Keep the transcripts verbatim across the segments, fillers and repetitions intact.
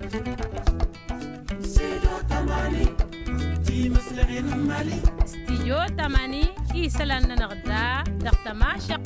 استديو تماني إيسلان نغدا دغتا ماشق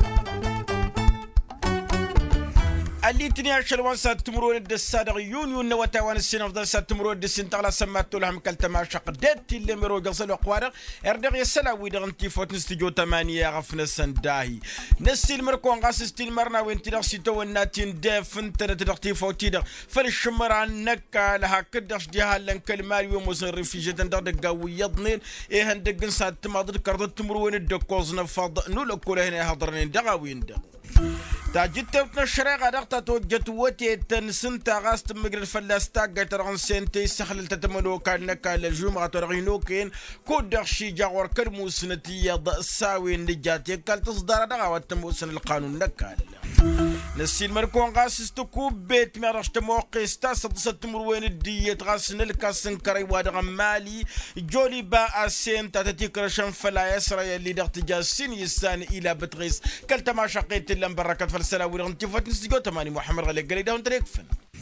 اللي تني عشر وانسات تمرون الدسادة يونيون نواتاوان السنة فضل سات تمرون الدسين تغلا سماتو لهم كالتما شق ديت اللي ميرو قصلو قوارغ اردغ يسلاوي دغنتي فوت نستيجو تمانية غفنا سنداهي نسي المركون غاس ستيل مرنا وين تدغ سيتو وناتين ديف انت تدغتي فوتي دغ فالشمر عنك لها كدغش ديها لنكل مال وموسن ريفيجي تندغ دقاوي يضنين ايه هندق نسات تماضر كردت تمرون الدكوز نفض نولو كوله هنا هضرنين دغاوين دغ تاجت توتنا الشريعة دقتا توجت وتي تنسن تاغاست مقر الفلاستا قترغن سنتي سخل تتمنو كان نكا للجمعة ترغينوكين كود دخشي جاور كرموسنتي ضأساوي نجاتي كال تصدار دغا واتموسن القانون نكال نسي المركون غاسس تكوب بيت ميرش تموقي ستاسد ستمروين الدية غاسن الكاسن كري وادغ مالي جولي باء سين تاتي كرشن فلا يسرى اللي دغت جاسين يسان إلى بتغيس كالتما شقيت اللي مبركات فالسلاوي رغنتي فات نسيقو تماني محمد غالي قلي داون تريكفن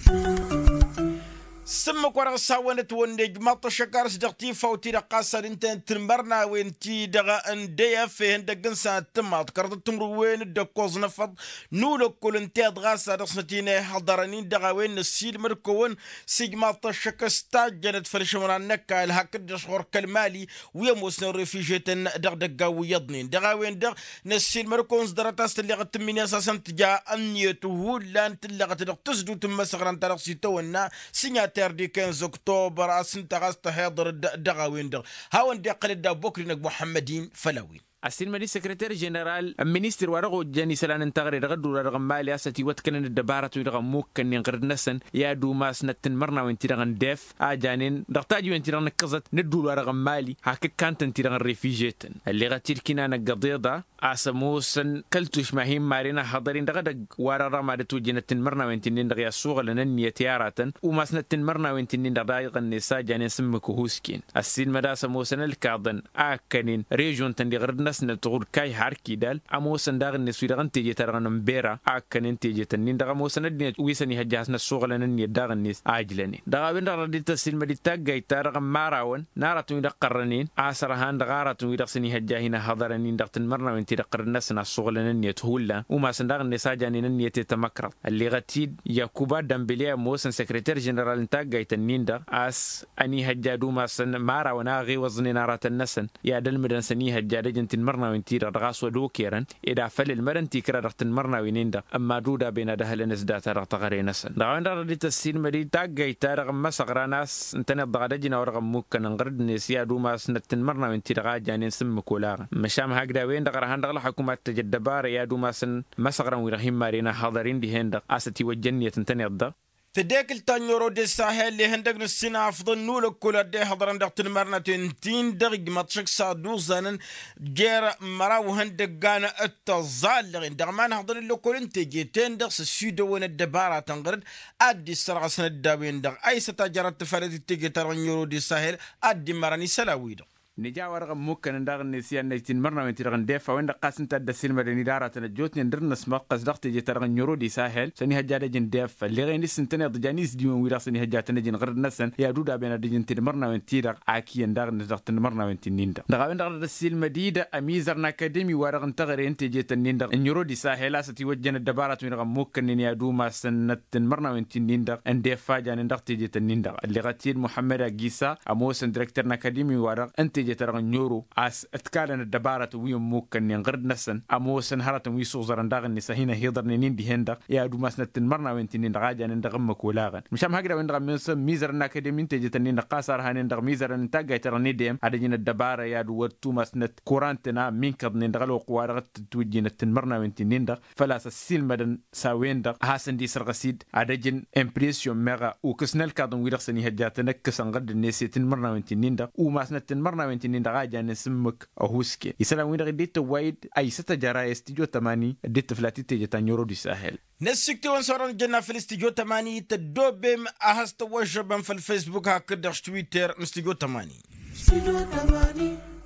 سمك ورغ ساوانت وندج مطا شكار سدغتي فوتي رقاصة انت تنبرنا وانتي دغا انديا فين دقن ساعة تمات كرد تمرو وين الدكوز نفض نولو كل انتي دغاسة رسنتيني حضرانين دغا وين السيل مركوون سيج مطا شكا ستاجنت فرشمران نكا الهاك دشغور كالمالي ويموسن ريفيجيتن دغ دقا ويضنين دغا وين دغ نسيل مركون صدرتاست اللي غتميني اساسا تجا انيتو لان تلغت دغ تسدو تم سغران تارق سيتونا سينيات دي خمسة أكتوبر أسنت غاست هيضر دغاوين دغ هاون دي قلد دا بوكرينك محمدين فلاوين السين مدي سكرتير جنرال المينستر ورغو جاني سلان انتغري رغدو رغم مالي اساتي واتكن الدبارة ويرغم موكن ينقرد نسن يا دو ماس نتن مرنا وانتي رغن ديف اجانين دغتاجي وانتي رغن كزت ندو رغم مالي هاك كانت انتي رغن ريفيجيتن اللي غتير كنا نقضيضا اسموسن كلتوش ماهيم مارينا حضرين دغدق وارا رما دتو جنتن مرنا وانتي ندغ السوق لنن يتياراتن وماس نتن مرنا وانتي ندغ النساء جانين سمكو هوسكين السين مدا سموسن الكاضن اكنين ريجون تندي غردنا نتقول كاي هاركي دال اموسن داغ النسوي داغن تيجي ترغن مبيرا اكن تيجي تنين داغ موسن دني ويسني هجاسنا الشغل نني داغ الناس اجلني داغ بين ردي تسل مدي تاغاي ترغن ماراون نارتو يدقرنين عصر هان دغارتو يدقسني هجاهنا حضرنين دغ تنمرنا وانت دقرنسنا الشغل نني تهولا وما سنداغ الناس جاني نني تتمكر اللي غتيد ياكوبا دمبليا موسن سكرتير جنرال تاغاي تنين داغ اس اني هجادو ما سن ماراونا غي وزني نارات النسن يا دلمدن سني هجادجن مرنا وينتي رغاس ودوكيرن إذا فل المرن تكرر رغتن مرنا وينيندا أما دودا بين ده هل نسدات رغت غرينسن دعونا ردي تسير مري تاجي تارغ مسغرا ناس انتنا ضغدجنا ورغم ممكن نغرد نسيا دوما سنتن مرنا وينتي رغا جانين سم كولاغ مشام هكذا وين دغر هندغ حكومة تجدبار يا دوما سن مسغرا ويرهم مارينا حاضرين دي هند أستي وجنية تنتني الضغ تديك التانيورو دي الساحل اللي هندق نسينا أفضل نولو كل دي حضران دقت المرنة تنتين دقيق مطشك سادو زانن جير مراو هندق غانا التظالغين دغمان حضر اللو كل انتجي تندق سسيدو وين الدبارة تنغرد ادي السرعة سنة دابين دق اي ستاجرات تفرد تيجي ترغن دي الساحل ادي مراني سلاوي دق نجا ورغم ممكن نداغ نسيان نيتين مرنا وين ترغن ديفا وين قاسن تاد السينما دي ندارة تنجوتني ندرنا سما قصدق تيجي ترغن يورو دي ساحل سني هجاده جن ديف اللي غير نسنتني ضجانيس ديون ويرا سني هجاته نجن غير نسن يا دودا بين دجن تي مرنا وين تيرغ عاكي نداغ نداغ مرنا وين تنيندا دغا وين دغ السينما ديدا اميزرنا اكاديمي ورغن تغرين تيجي تنيندا يورو دي ساحل ستي وجن الدبارات وين رغم ممكن يا دوما سنت مرنا وين تنيندا ان ديفا جان نداغ تيجي تنيندا اللي غتير محمد عيسى اموسن دايركتور اكاديمي ورغ انت تيجي ترغن يورو as اتكالن الدبارة ويوم ممكن ينغرد نسن اموسن هرتن ويسو زرن داغن نسهينا هيدر نين دي هندا يا دو ماسنة تنمرنا وينتين دغاجا ندغمك ولاغن مشام هكذا وين دغم ميزرنا كدمين تيجي تنين قاصر هانين دغ ميزرن تاغا ترني ديم ادجين الدبارة يا دو ورتو ماسنة كورانتنا من قد ندغلو قوارغت توجين تنمرنا وينتين دغ فلاس السيل مدن ساوين دغ هاسن دي سرغسيد ادجين امبريسيون ميغا وكسنل كادون ويرسني هجاتنا كسنغد النسي تنمرنا وينتين دغ وماسنة تنمرنا وينتين دغ جان سمك أهوسكي يسلم وين غديت وايد أي ستجارة استيجو تماني ديت فلاتي تيجي تنيورو دي ساحل نسكتي ونصورن الجنة في الاستيجو تماني تدوبم أهست وجبا في الفيسبوك هكذا تويتر استيجو تماني استيجو تماني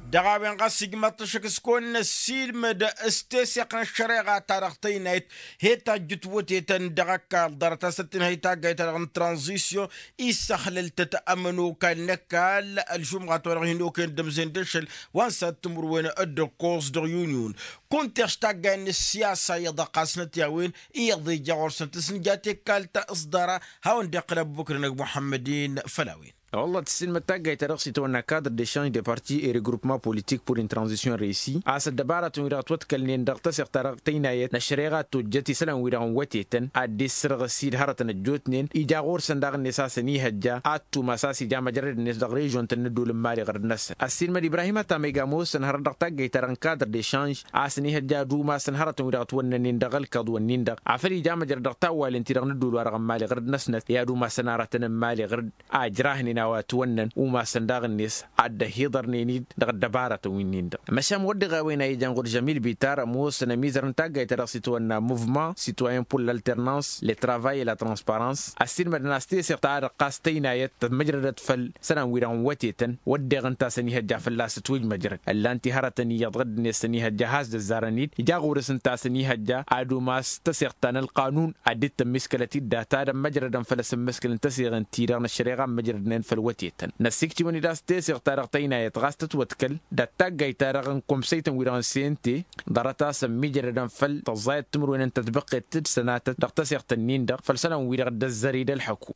دغاوين قاسق مطشك سكون السيل مدى استيسيق الشريعة تارختينيت هيتا جتوتي تندغاكا دارتا ستين هيتا قايتا لغن ترانزيسيو إيساخلل تتأمنو كان نكال الجمعة ورغينو كان دمزين دشل وانسا تمروين أدو كورس دو يونيون كنت اشتاقا ان السياسة يضاقا سنتياوين إيضي جاور سنتسنجاتي كالتا إصدارا هاون دقلب بكرنك محمدين فلاوين. والله تسلم التاجي ترقصي تونا كادر d'échange des partis et regroupements politiques pour une transition réussie. أسد دبارة ويرا توتكل نين دقتسق ترقتينايت نشريغات توجتي سلام ويرا وتيتن أدي سرغ السيد هرتن الجوتنين إجاغور سنداغ النساسني هجا أتو مساسي جامع جرد الناس دغ ريجون تندو لمالي غرد نس. السلم إبراهيم تاميغاموس سنهر دقتاجي تران كادر d'échange أسني هجا دوما سنهرتن ويرا تونا نين دغل كادو نين دغ عفري جامع جرد دقتاوال انتي دغ ندو لورغ مالي غرد نسنت يا دوما سنارتن مالي غرد أجراهني واتونن وما سنداغ الناس عد هيدر نينيد دغ دبارة وينين دغ مشام ودغا وين اي جانغور جميل بيتار موس نميزر نتاغا يترسي تونا موفمون سيتوين بور l'alternance le travail et la transparence اسير مدناستي سيقطار قاستينا يت مجرد فل سنان ويران وتيتن ودغ انتا سني هجا فلاس توج مجرد اللانتي هرتني يضغد ني سني هجا هاز الزارنيد جاغور سنتا سني هجا ادو ماس تسيقتن القانون اديت مسكلتي داتا مجرد فلس مسكل تسيغن تيران الشريعه مجرد نين وتيتن نسيكتي وني داس تيسيق تارقتينا يتغاستت وتكل داتاقاي تارقن كومسيتن ويران سينتي دارتا سمي جردن فل تزايد تمر وين انت تبقى تد سنات دقتسيق تنين دق فلسنا ويرا الزريد الحكو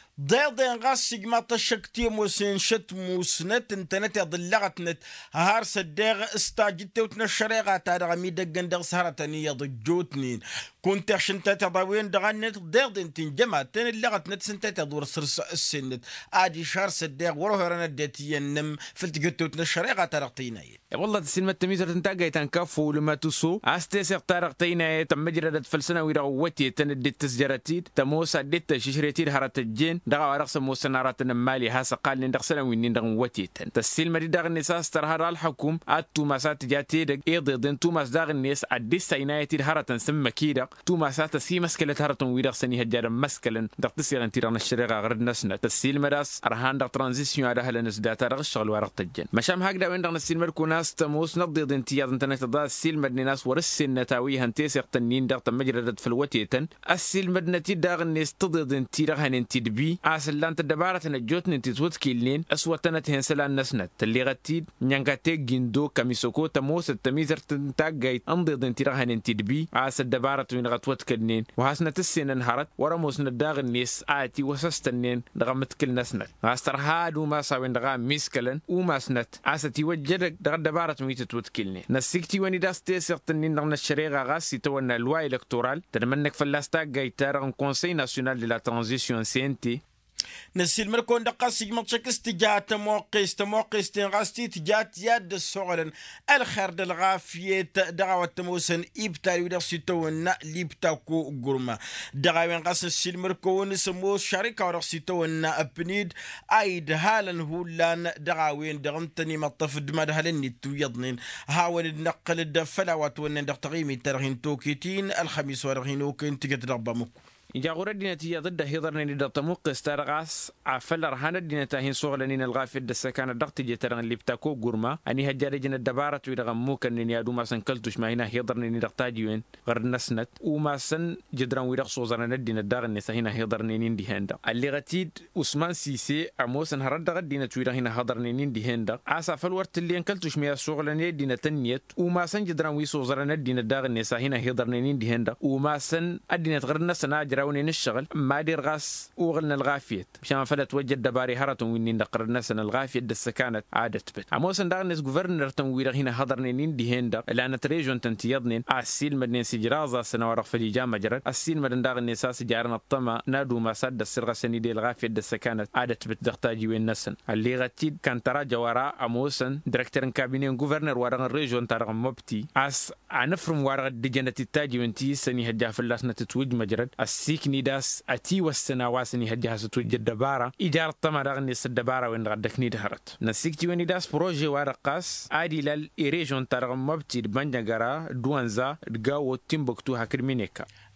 ضيضين غاسق ما تشكتي موسين شت موسنت انتنت ضلغت نت هار صدق استاجت وتنشريغا تارغ ميدغن دغ سهرتني يضجوتنين كنت عشنت تضاوين دغنت ضيضين تنجمع تن اللغت نت سنت تدور سرس السنت ادي شهر صدق وروه ردتي النم فلتقت وتنشريغا تارغتيناي والله تسلم التميزر تنتاقاي تنكفو لما تسو استيسيق تارغتيناي تمجرد فلسنا ويرا وتي تندي تسجرتيد تموس اديت ششريتيد هرت الجين دغا ورقص موسنارات مالي هاسا قال لين دغسنا وين دغ وتيتن تسيل مري دغ الناس ترها الحكوم اتو مسات جاتي دغ ايض دين تو مس دغ الناس ادي سينايتي هرتن سم كيدق تو مسات سي مسكله هرتن ويدغ سني هجار مسكلن دغ تسيرن تيران الشريغه غرد نسنا تسيل مراس ارهان دغ ترانزيسيون على هلنس داتا دغ الشغل ورق تجن مشام هكذا وين دغ نسيل مركو ناس تموس نضيض انتياض انتنت دا سيل مدني ناس ورسن نتاوي هنتيس تنين دغ تمجرد في الوتيتن السيل مدنتي دغ الناس تضيض انتي دغ هننتي دبي اسلان دبارة نجوت نتيتوت كيلين أسوة هنسلا نسنت اللي غتيد نيانغاتي جندو كميسوكو تموس التميزر تنتاقايت أنضي دنتيرها ننتدبي عاس الدبارة من غتوت كلنين وهاسنا تسين انهارت ورموس نداغ النيس آتي وسستنين دغمت كل نسنت عاسترهاد وما ساوين دغا ميسكلن وما سنت عاستي وجدك دغ الدبارة من تتوت كيلين نسيكتي وني داس تيسيق تنين دغنا الشريغة غاسي تونا الواي الكتورال تدمنك فلاستاقايت تارغن كونسي ناسيونال دي لا ترانزيسيون سينتي نسيل مركون دقاسي مطشك استجات موقيس تموقيس تنغاستي تجات يد السغلن الخير دلغافية دغاوة تموسن إبتالي ودرسي تونا ليبتاكو قرما دغاوين قاس نسيل مركون سموس شركة ودرسي تونا أبنيد أيد هالن هولان دغاوين دغمتني مطفد مدهلن نتو يضنين هاون النقل الدفلاوات ونن دغتغيمي ترغين توكيتين الخميس ورغينوكين تجد ربامكو إجا غورة دينتي ضد هيضرني دتموق استرغاس عفل رهانة دينتا هين صغلنين الغافل دسكان دقت جترن اللي بتاكو غورما أني هجاري الدبارة ويرغموك أنني يادو ما سنكلتوش ما هنا هيضرني دقتاجيوين غير نسنت وما سن جدران ويرغ صوزرنا الدين الداغ النسا هنا هيضرني دي هندا اللي غتيد عثمان سيسي عموسن هرد غد دينة ويرغ هنا هضرني دي هندا عسى فالورت اللي انكلتوش ما صغلني دينة تنيت وما سن جدران وي صوزرنا الدين الداغ النسا هنا هيضرني دي هندا وما سن الدين غير نسنا ونين الشغل ما دير غاس وغلنا الغافيت مشان فلت وجد دباري هرتون وين نقرنا سن الغافيت دس كانت عادة بت عموسن دارنس غوفرنر تنوير هنا هضرنين دي هندا لان تريجون تنتيضنين اسيل مدن سجرازا سنه ورق في جامع جرد اسيل مدن دارن اساس جارنا الطما نادو ما سد السرغه سني دي الغافيت دس كانت عادة بت دختاجي وين نسن اللي غتيد كان تراجع وراء عموسن ديريكتور كابيني غوفرنر ورق الريجون ترى مبتي اس عنفرم ورق دجنه التاجي وانتي سني هجا فلاسنا تتوج مجرد السيكني داس أتي والسنة واسني هجها ستوجد دبارة إدارة طمع رغني الدبارة وين غدكني دهرت نسيكتي وين داس بروجي ورقاس عادي للإيريجون ترغم مبتي بنجا دوانزا دقاو تيمبوكتو هكرمينيكا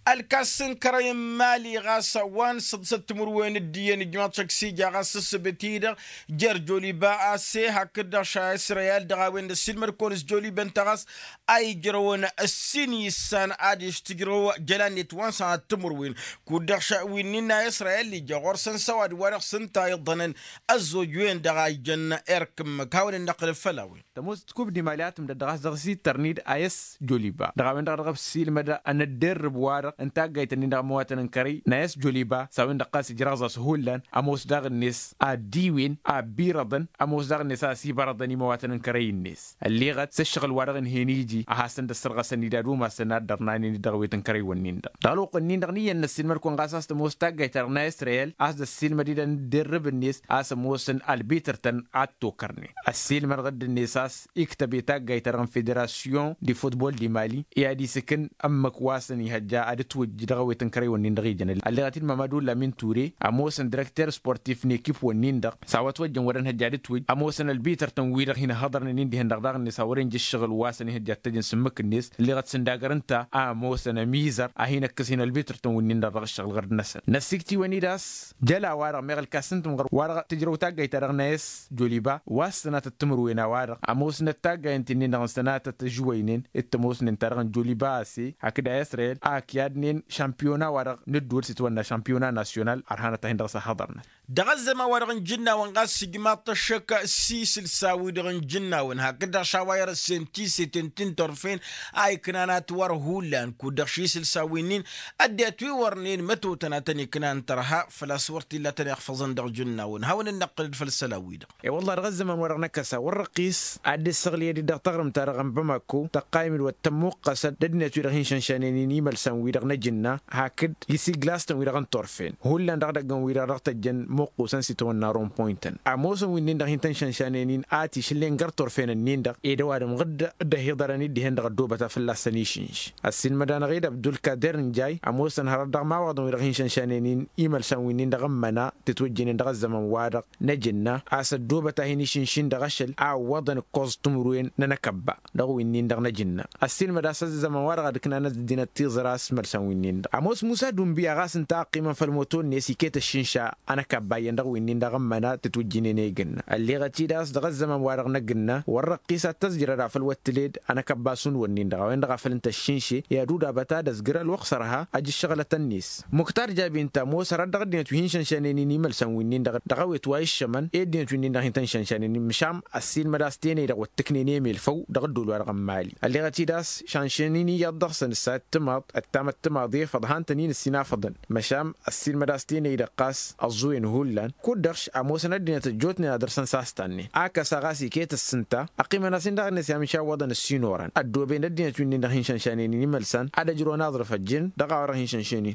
الكاسن كريم مالي غاسا وان صد ست مروين الدين جماعة شكسيجا غاسا سبتيدا جر جولي با سي هكذا شا إسرائيل دغاوين السلمر كونس جولي بنتغاس أي جروين السيني سان عادش تجرو جلاني توانسا تمروين كودر شاوين نينا إسرائيل اللي جغور سن سواد ورق سنتا يضنن الزوجوين دغاي جن إركم كاون النقل الفلاوي تموس تكوب دي ماليات من دغاس دغسي ترنيد آيس جولي با دغاوين دغاوين سيل مدى أن الدرب وارق انتا جايت نينا مواتن كري ناس جولي با ساوين دقاس جرازا سهولان أموس داغ الناس أديوين أبيرضن أموس داغ الناس أسيبردني مواتن كري الناس اللي غد سشغل وارغن هنيجي أحسن دسرغ سنيدادو ما سناد درناني دغويتن كري ونين دا دالو قنين دغني ان السلمر كون غاساس تموس تا جايت رنا إسرائيل أس السلمر دي درب الناس أس موسن البيترتن أتو كرني السلمر غد الناس اكتبي تا جايت رن فيدراسيون دي فوتبول دي مالي يادي سكن أمك واسني هجا أدتو دغويتن كري ونين دغي جنل اللي غاتين مامادو لامين توري أموسن ديريكتور سبورتيف نيكيب ونين دغ ساوات وجن ورن هجا توج أموسن البيترتن ويرغ هنا هضر نين دي هندغ الناس ورين جي الشغل واسني هجا تجن سمك الناس اللي غات سنداغر انت أموسن ميزر أهينا كسين البيترتن ونين دغ الشغل غرد نسل نسيكتي ونيداس جلا وارغ ميغل كاسنتم غر وارغ تجرو تاغا يترغ ناس جوليبا واسنا تتمروينا وارغ أموسن تاغا انتنين دغ سنات تجوينين التموسن ترغن جوليبا سي هكذا إسرائيل أكيادنين شامبيونا وارغ ندور ستوانا شامبيونا ناسيونال أرهانا تهين دغ سحضرنا دغز ما ورغن جنا ونغاس سجمات الشكا سيسل ساوي دغن جنا ون هكذا شواير سنتي ستنتين طرفين اي كنانات ور هولان كودر شيسل ساوينين اديتوي ورنين متو تناتني كنان ترها فلا صورتي لا تنحفظن دغ جنا ون هاون النقل فالسلاوي دغ اي والله رغز ما ورغنا كسا والرقيس ادي الصغليه دي دغ تغرم ترغم بماكو تقايم والتموق قصد ددنتوي رغين شنشانين يمل سان دغ نجنا هاكد يسي جلاستن ويرغن طرفين هولان دغ دغن ويرغ تجن موقو سنسيتون نارون بوينتن اموسن وين دغ هنتن شنشانين اتي شلين غرتور فين النين اي دوادم غد ده يضرني دي هند غدوبتا في اللاسنيشنش السين مدان غيد عبد القادر جاي اموسن هرد ما وضو يرغين شنشانين ايمل سوين دغ منا تتوجين دغ الزمن وادق نجنا اس دوبتا هنيشنشين دغشل ا وضن كوز تمروين ننكبا دغ وين دغ نجنا السين مدا سز الزمن وادق كنا ندينا تيزراس مرسوين اموس موسى دومبي غاسن تاقيما في الموتون نسيكيت الشنشا انا كبا يندغ وين دغ منا تتوجين نيجن اللي غتي داس دغ الزمن وادق نجنا والرقيسه تسجر في الوتليد انا كباسون ونين دغ وين دغ فلنت الشنشي يا دودا بتا دزغر الوخسرها اجي شغله النيس مختار جابي انت موسى رد دغ توين شنشانيني ملسن وين دغ دغ ويتواي الشمن اي دين توين دغ هنتن شنشانيني مشام السين مداستيني دغ وتكنيني ميل فو دغ دول ورق مالي اللي غتي داس شنشانيني يضغ سن السات تماط التامت تماضي فضهان تنين السنا فضن مشام السين مداستيني دقاس الزوين هولان كودرش اموسى ندين تجوتني درسن ساستاني اكا سغاسي كيت السنتا اقيم ناسين دغ نسي مشا وضن السينوران ادو بين الدين توين دغ هنشانيني ملسن ada جرو ناظر فجن دغا ورا هنشانشيني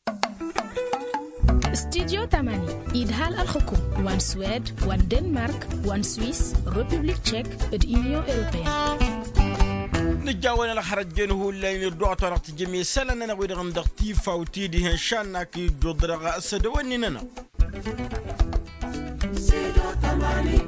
استديو تمانية إدهال الحكوم وان سويد وان دنمارك وان سويس ريبوبليك تشيك اليونيون أوروبية نجاونا لحرجين هو اللي يردو طرق جميع سلنا نغير غندق تيفا وتيدي هنشان كي جدرغ أسدواني ننا استديو تمانية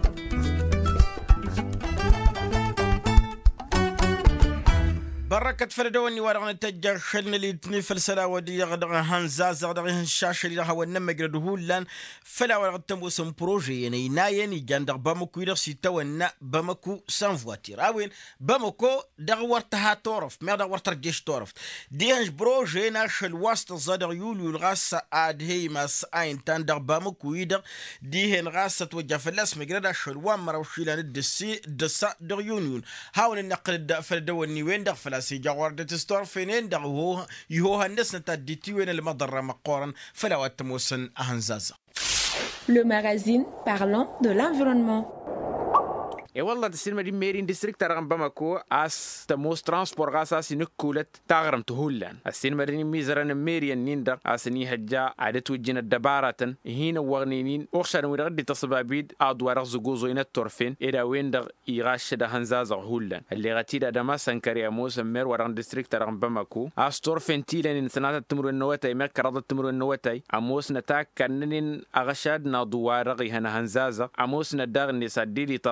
بركة فردوني ورغنا تجار خلنا اللي تنفل سلا ودي غدغ هنزاز غدغ هنشاش اللي هو النم يقردوه لان فلا ورغ تموسم بروجي يعني ناين يجاندغ بامكو يدغ سيتو النا بامكو سان فواتير اوين بامكو دغ ورتها طرف ما دغ ورتر جيش طرف دي هنش بروجي ناش الوسط زادغ يوليو الغاس اد هي ماس اين تاندغ بامكو يدغ دي هن غاس توجه فلاس مقردا شلوان مروشيلان الدسي دسا دغ يونيون هاون النقل فردوني وين دغ فلاس سي جوار تستور فينين دغه يهو الناس نتديتي وين المضره مقورن فلا وتموسن اهنزازا. Le magazine parlant de l'environnement. اي والله تسلم دي ميرين ديستريكت ترغم بمكو اس تموس ترانسبور غاسا سينكولت تغرم تهولان السين مرين ميزرن ميرين نيندر اسني هجا عادت وجنا دبارة هنا وغنينين اوخشان ويرد تصبابيد ادوار زغوزوين التورفين ادا ويندر ايغاش ده هنزاز هولان اللي غتيدا دما سانكاريا موس مير وران ديستريكت ترغم بمكو اس تورفين تيلن سنات تمر النواتاي مكرد تمر النواتاي اموس نتاك كنن اغشاد نادوار غي هنا هنزاز اموس ندار نسديدي تصبابين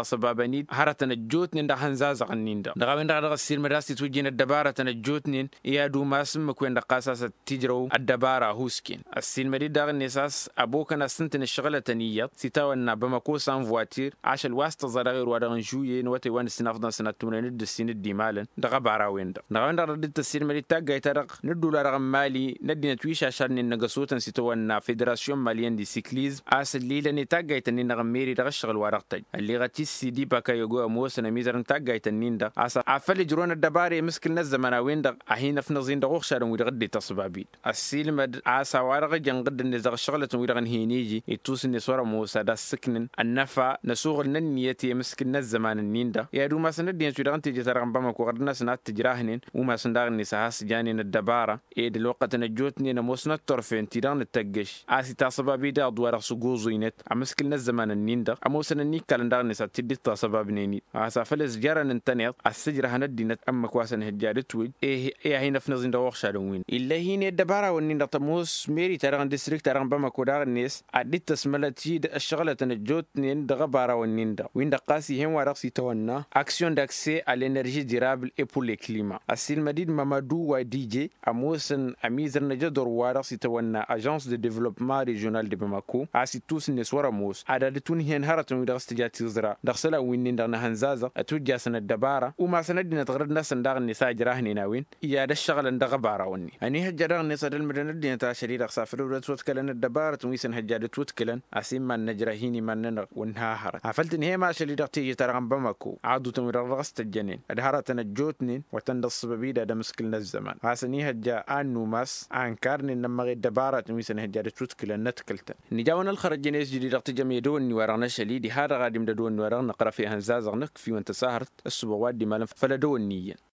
ونيد هرتنا الجوتنين ده هنزاز غنين ده دغاوين ده السير مراسي توجين الدبارة الجوتنين يا دو ما سمك وين قاساس تجرو الدبارة هوسكين السير مريد ده النساس أبوك أنا سنتن الشغلة تنية سيتاونا بمكو سان فواتير عاش الواسطة زرغير ودغن جويين وتي وان سنافنا سنة تمرين السين الدمالن دغا باراوين ده دغاوين ده ردت السير مريد تاجي ترق ندو لرغم مالي ندي نتويش عشان النجاسوتن سيتاونا فيدراسيون ماليان دي سيكليز أصل لي لني تاجي تنين نغميري دغ الشغل ورقتي اللي غتي سي دي باكا يجو موسنا ميزرن تاجي تنين ده أصل عفل جرون الدبارة مسكل نزمنا وين ده أهين في نزين ده غشار ويرغدي تصبابيد السيل مد عسى ورق جنقد النزغ الشغلة ويرغن هينيجي يتوس النسوار موسى ده السكن النفع نسوغ النيتي مسكل نزمان النين ده يا دو ما سند ين ويرغن تيجي ترغن بما كوغرنا سنات تجراهنين وما سنداغ النساس جانين الدبارة إيه دلوقت نجوتني نموسنا الطرفين تيران التجش عسى تصبابيد أدوار سجوزينت أمسكل نزمان النين ده أموسنا النيك كالنداغ النساس تدي تصبابنيني عسى فلس جارن انتنيت السجرة هندينت أما كواسن هجارت ويد إيه إيه هنا في نزين ده غشار وين إلا هنا الدبارة والنين ده تموس ميري ترغن ديستريكت ترغن بما كوداغ الناس عدت تسملتي الشغلة الجوتنين ده غبارة والنين ده وين ده قاسي هم ورقسي تونا أكسيون d'accès à l'énergie durable et pour le climat أسيل مديد مامادو ودي جي أموسن أميزر نجدور ورقسي تونا agence de développement régional de Bamako أسي توس نسورة موس عددتون هن هرتون ودغست جاتي زرا دخسلا وينين ده نهنزازة أتوجه سنة الدبارة وما سندنا تغرد ناس نداغ النساء جراهني ناوين يا ده الشغل ده غبارة وني أني هجداغ النساء المدينة دي تاشري سافر ورتوت كلن الدبارة ويسن هجادة توت كلن أسيم من نجرهيني من ننر ونها هرت عفلت إن هي ما شلي دقتي ترغم بمكو عادو تمر رغست الجنين الهرت نجوتني وتندص ببيدا ده مسكلنا الزمان هاسني هجا أنو ماس أنكارني لما غير الدبارة ويسن هجادة توت كلن نتكلت نجاونا الخرج جنيس جديد دقتي جميع دون ورغنا شليدي هذا غادم دون ورغنا نقرأ في هنزاز نك في وانت سهرت السبوات دي مالن فلا دون نية